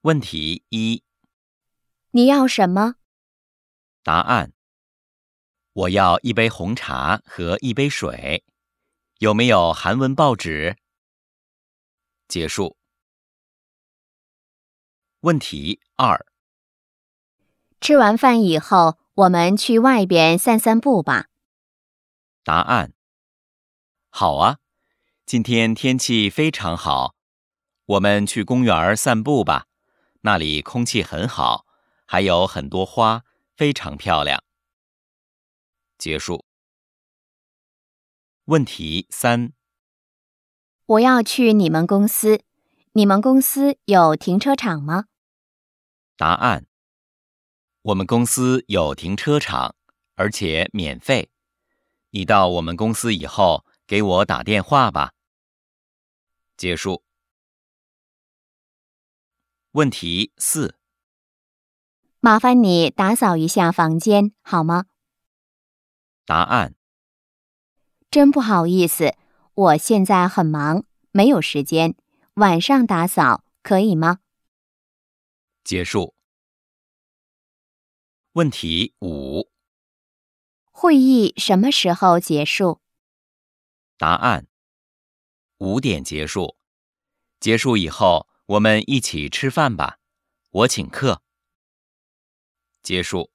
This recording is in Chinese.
问题一： 你要什么？ 答案：我要一杯红茶和一杯水。有没有韩文报纸？结束。问题二： 吃完饭以后，我们去外边散散步吧。 答案：好啊，今天天气非常好，我们去公园散步吧，那里空气很好，还有很多花，非常漂亮。结束。问题三： 我要去你们公司，你们公司有停车场吗？ 答案：我们公司有停车场，而且免费。你到我们公司以后，给我打电话吧。结束。问题四： 麻烦你打扫一下房间，好吗？ 答案： 真不好意思，我现在很忙，没有时间，晚上打扫可以吗？ 结束。问题五： 会议什么时候结束？ 答案：5点结束。结束以后，我们一起吃饭吧，我请客。结束。